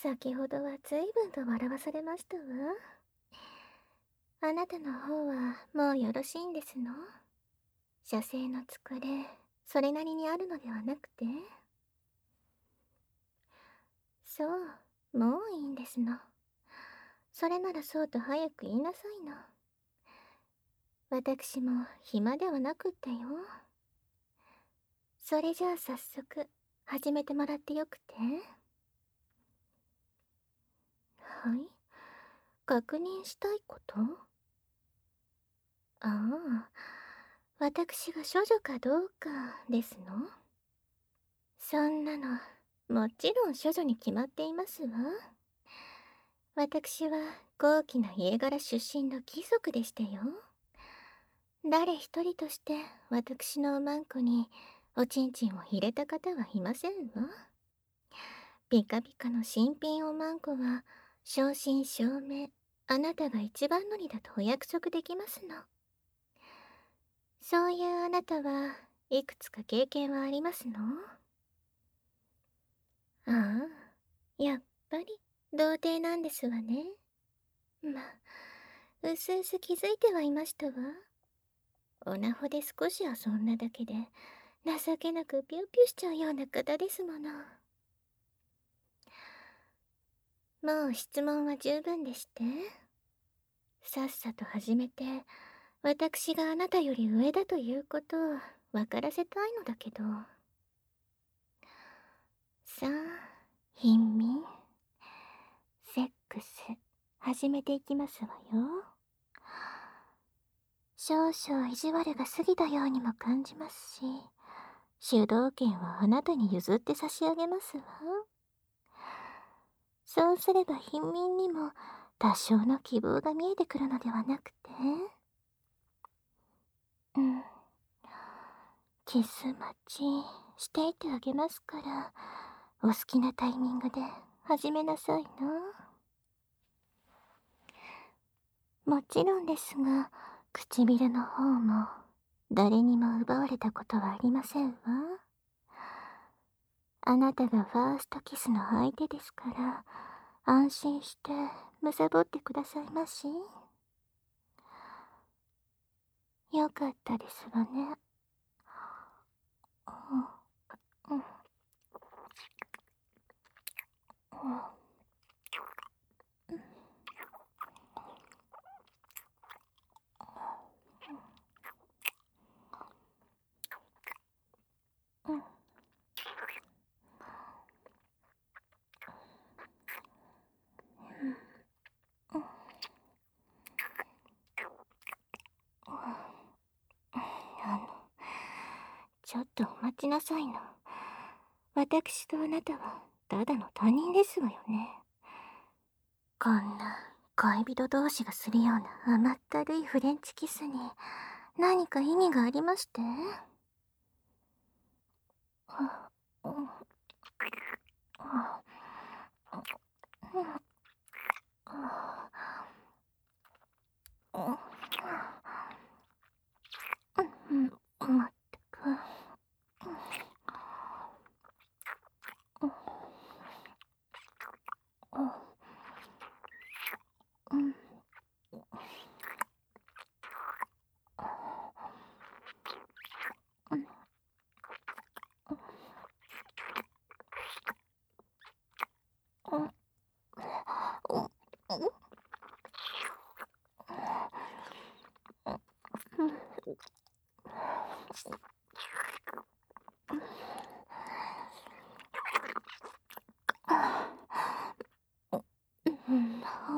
先ほどは随分と笑わされましたわ。あなたの方はもうよろしいんですの？射精の疲れ、それなりにあるのではなくて？そう、もういいんですの。それならそうと早く言いなさいの。私も暇ではなくってよ。それじゃあ早速、始めてもらってよくて？はい。確認したいこと？ああ、私が処女かどうかですの？そんなの、もちろん処女に決まっていますわ。私は高貴な家柄出身の貴族でしたよ。誰一人として私のおまんこにおちんちんを入れた方はいませんわ。ピカピカの新品おまんこは正真正銘、あなたが一番乗りだとお約束できますの。そういうあなたはいくつか経験はありますの？ああ、やっぱり童貞なんですわね。まあ、うすうす気づいてはいましたわ。オナホで少し遊んだだけで情けなくピューピューしちゃうような方ですもの。もう質問は十分でして。さっさと始めて、私があなたより上だということを分からせたいのだけど。さあ、貧民、セックス、始めていきますわよ。少々意地悪が過ぎたようにも感じますし、主導権はあなたに譲って差し上げますわ。そうすれば貧民にも多少の希望が見えてくるのではなくて、うん、キス待ちしていてあげますから、お好きなタイミングで始めなさいな。もちろんですが、唇の方も誰にも奪われたことはありませんわ。あなたがファーストキスの相手ですから、安心してむさぼってくださいまし。よかったですわね。うん、うん、うん、うん、ちょっとお待ちなさいな。私とあなたはただの他人ですわよね。こんな恋人同士がするような甘ったるいフレンチキスに何か意味がありまして？うん、うん、うん、まったく。うん、うん、うん、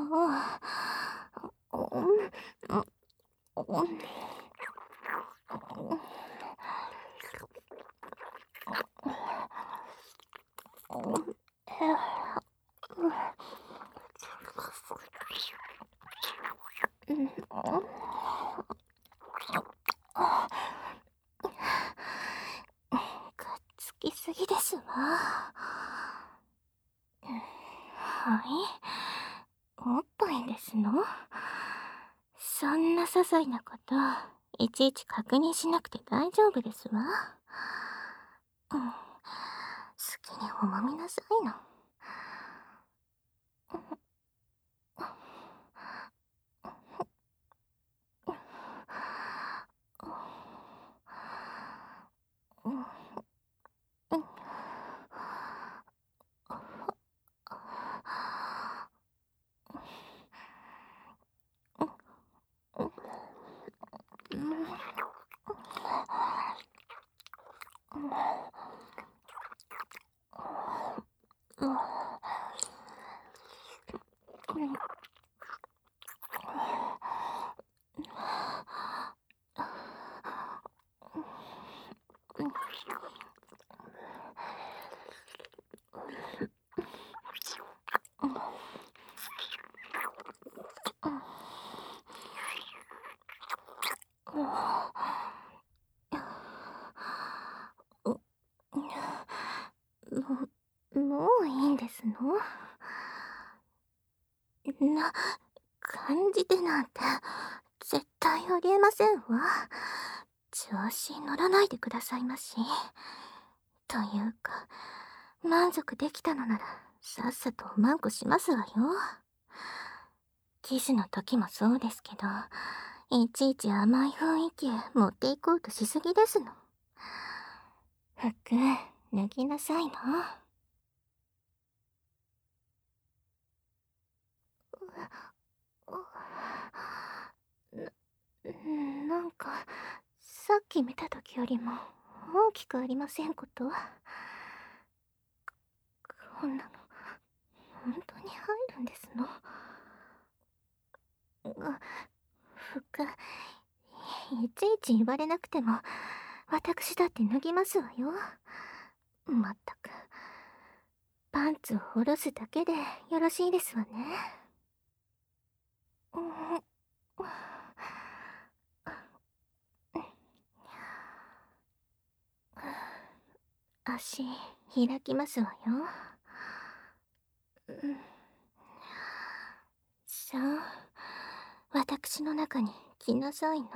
つきすぎですわ。はい、おっぱいですの？そんな些細なこといちいち確認しなくて大丈夫ですわ。うん、好きにおもみなさいの。 もういいんですの？感じてなんて絶対ありえませんわ。調子に乗らないでくださいまし。というか、満足できたのならさっさとおまんこしますわよ。キスの時もそうですけど、いちいち甘い雰囲気へ持っていこうとしすぎですの。服脱ぎなさいな。なんかさっき見た時よりも大きくありませんこと？こんなの本当に入るんですの？服いちいち言われなくても私だって脱ぎますわよ。まったくパンツを下ろすだけでよろしいですわね。うん、足開きますわよ。さあ、私の中に来なさいな。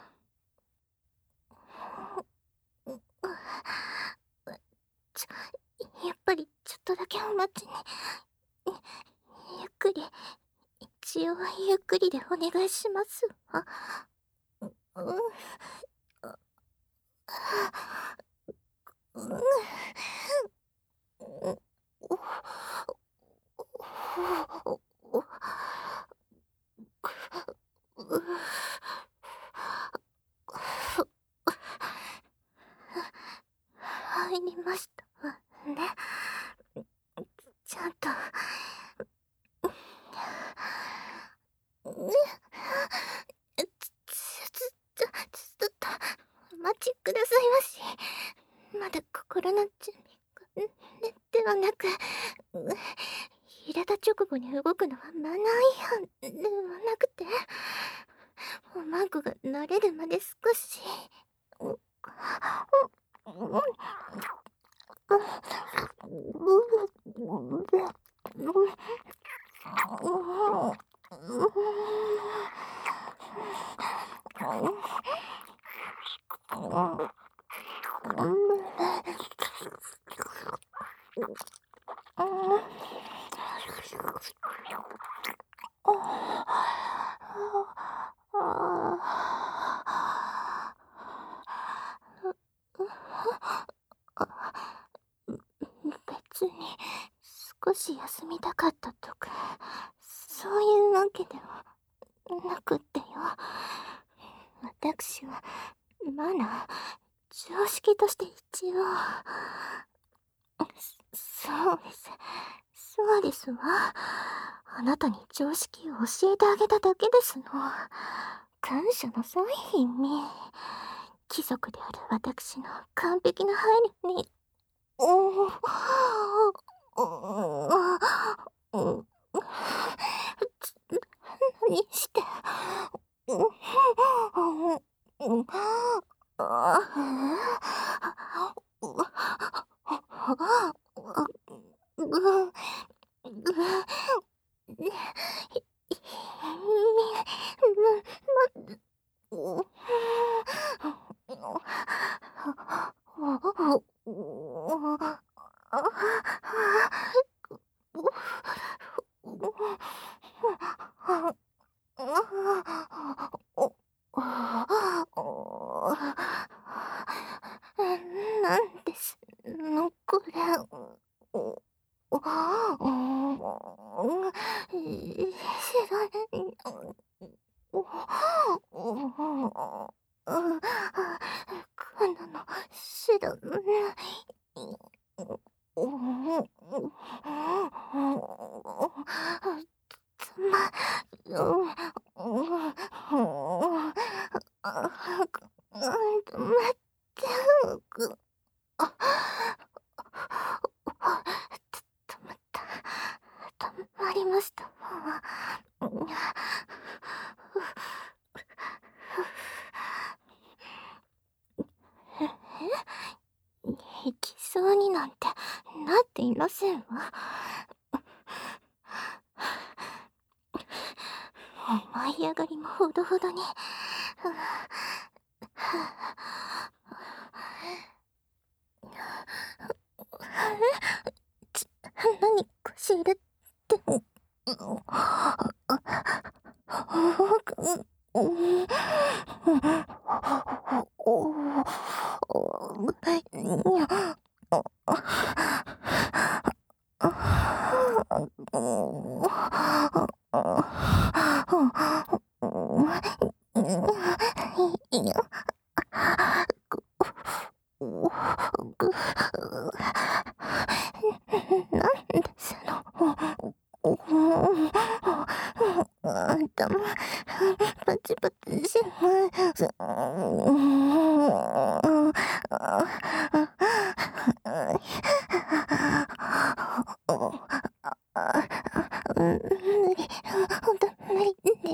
やっぱりちょっとだけお待ちに。ゆっくり、一応ゆっくりでお願いしますわ。うん、うん、入りましたわね。ちゃんと。ちょっとお待ちくださいまし。まだ心の準備が、ではなく、入れた直後に動くのはマナー違反ではなくて、おまんこが慣れるまで少し。別に少し休みたかったとかそういうわけではなくってよ。私はマナー常識として一応そうですそうですわ。あなたに常識を教えてあげただけですの。感謝なさい、貧民。貴族である私の完璧な配慮に。何して。なんですのこれ。知らない。こんなの知らない。 ました。行きそうになんてなっていませんわ。舞い上がりもほどほどに。何かしらって。なんですの。頭パチパチします。無理、ほんと無理です。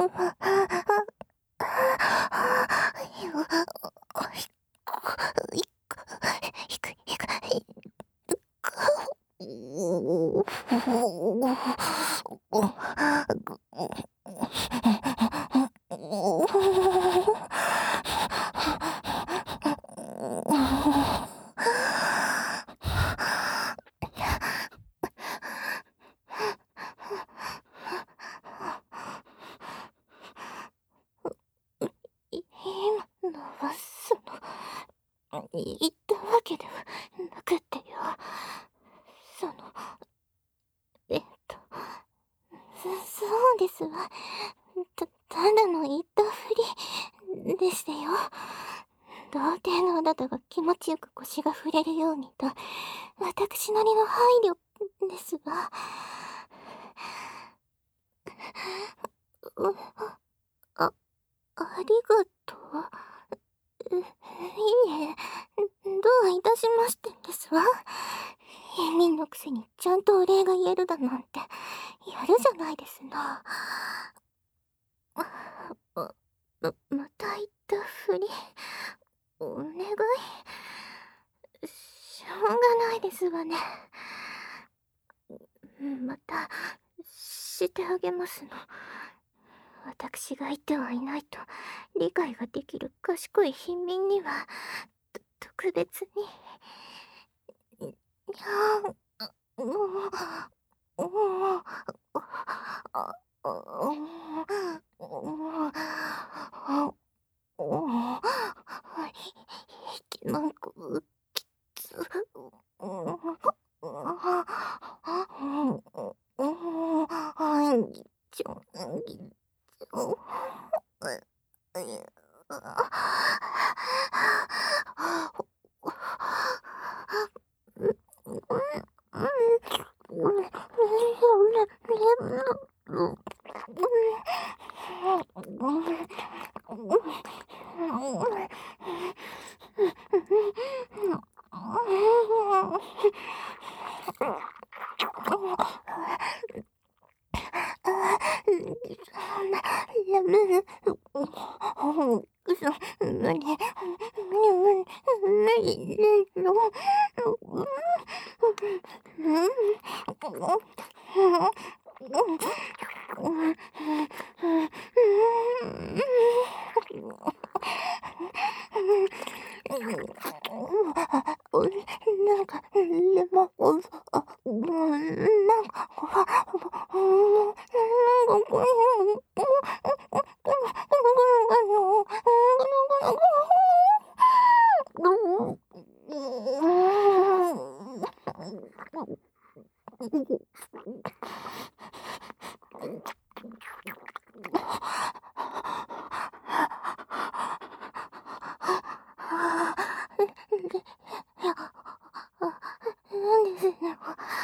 今のは言ったわけではなくってよ。その、えっと、そうですわ。ただの言ったふりでしてよ。童貞のあなたが気持ちよく腰が触れるようにと、私なりの配慮ですわ。あ、ありがとう。いえ、どういたしましてですわ。貧民のくせにちゃんとお礼が言えるだなんて、やるじゃないですな。また言ったふり、お願い、しょうがないですわね。また、してあげますの。私がいてはいないと理解ができる賢い貧民には、特別に。いや、息なんかきつ。ちょ、やめ。無理、無理ですよ。なんか、でも、なんか、なんですね。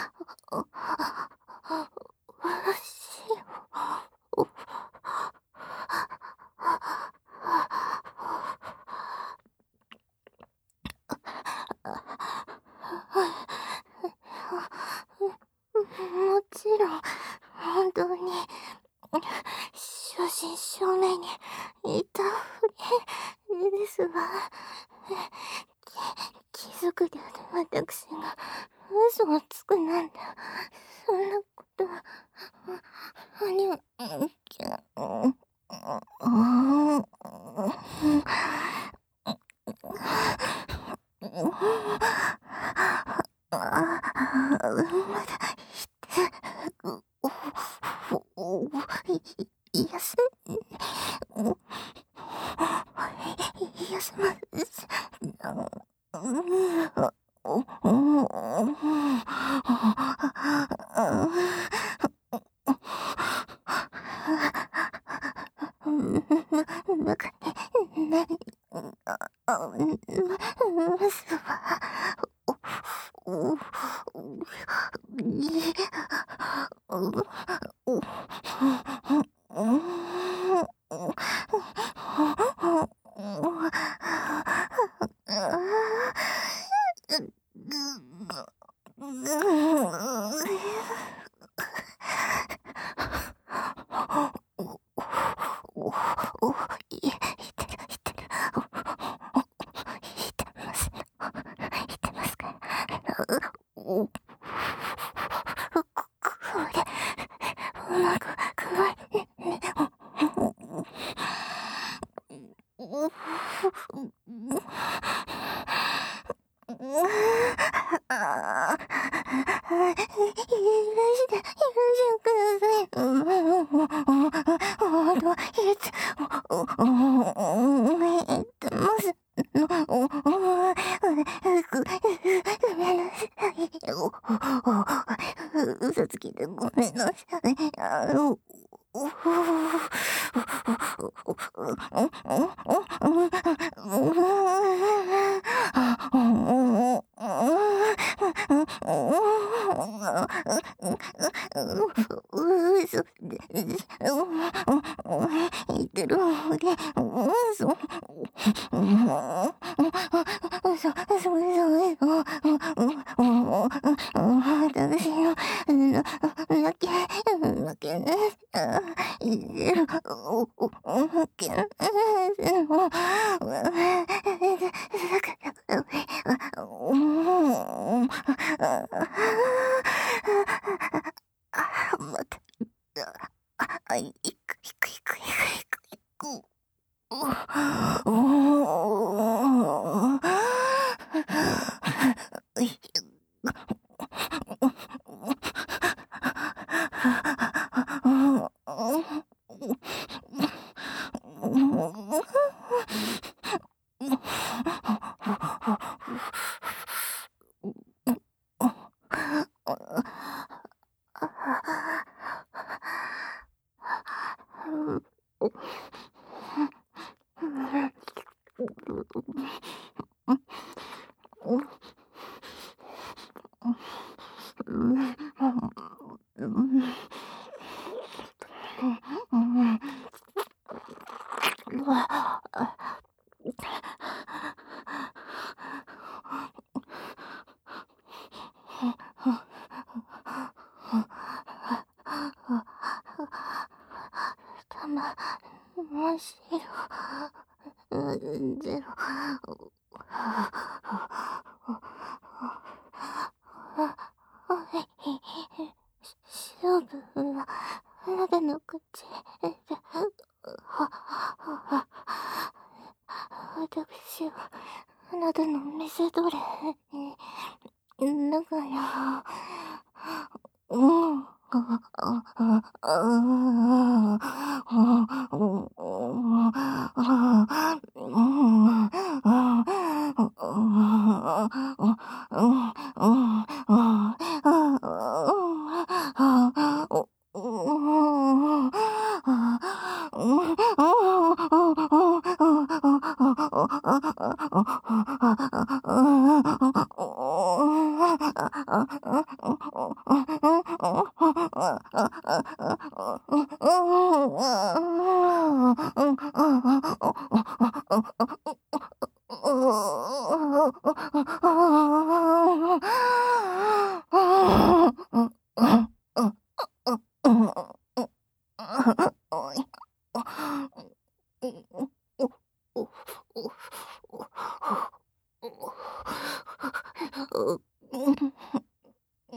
私を。 正面にいたふりですわ。貴族である私が嘘をつくなんて、そんなことは、兄は、休休ませ、バカになります嘘つきでごめんなさい。嘘で言ってるので、嘘、私の負けなさい。負けなさまた、いく。真っ白。ゼロ。勝負はあなたの口で。私はあなたの見せどれにだから、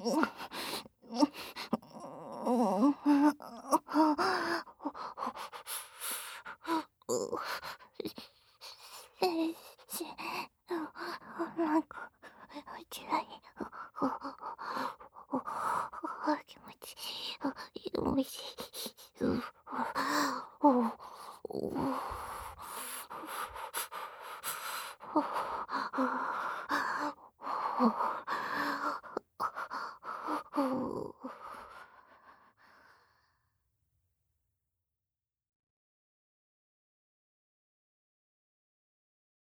先生、なんか、辛い。気持ちいい。おいしい。